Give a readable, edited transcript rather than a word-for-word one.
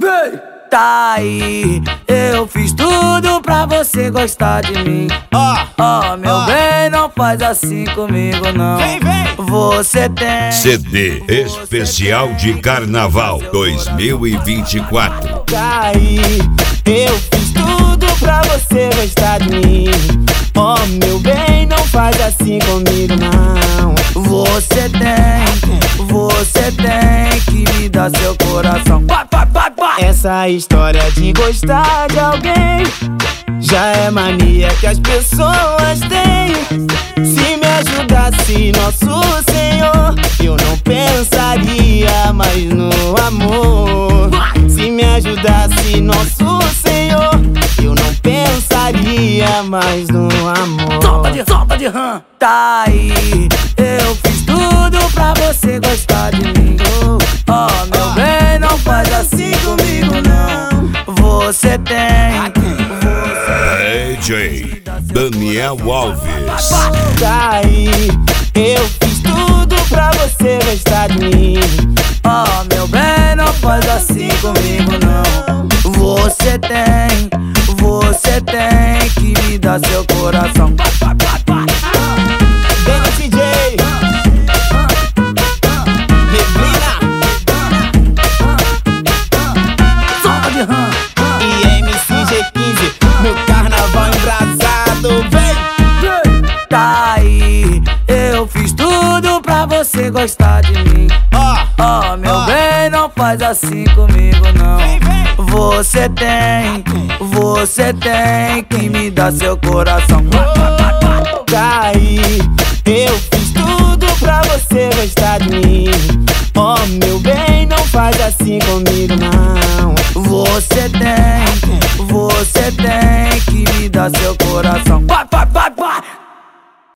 Vem! Tá aí, eu fiz tudo pra você gostar de mim. Meu bem, não faz assim comigo não. Vem, vem! Você tem CD especial de Carnaval 2024. Tá aí, eu fiz tudo pra você gostar de mim. Meu bem, não faz assim comigo não. Você tem que me dar seu coração. Essa história de gostar de alguém já é mania que as pessoas têm. Se me ajudasse nosso Senhor, eu não pensaria mais no amor. Se me ajudasse nosso Senhor, eu não pensaria mais no amor. Solta de rã. Tá aí, eu fiz tudo pra você gostar de mim. Meu bem, não faz assim comigo não. Você tem DJ Daniel Alves. Tá aí, eu fiz tudo pra você gostar de mim. Meu bem, não faz assim comigo não. Você tem que me dar seu coração. Vem no DJ Neblina Solta de rã. e MCG15 no carnaval embrasado. Vem! Tá aí, eu fiz tudo pra você gostar de mim. Meu bem, não faz assim comigo não. Você tem que me dar seu coração. Tá aí, eu fiz tudo pra você gostar de mim. Meu bem, não faz assim comigo não. Você tem que me dar seu coração.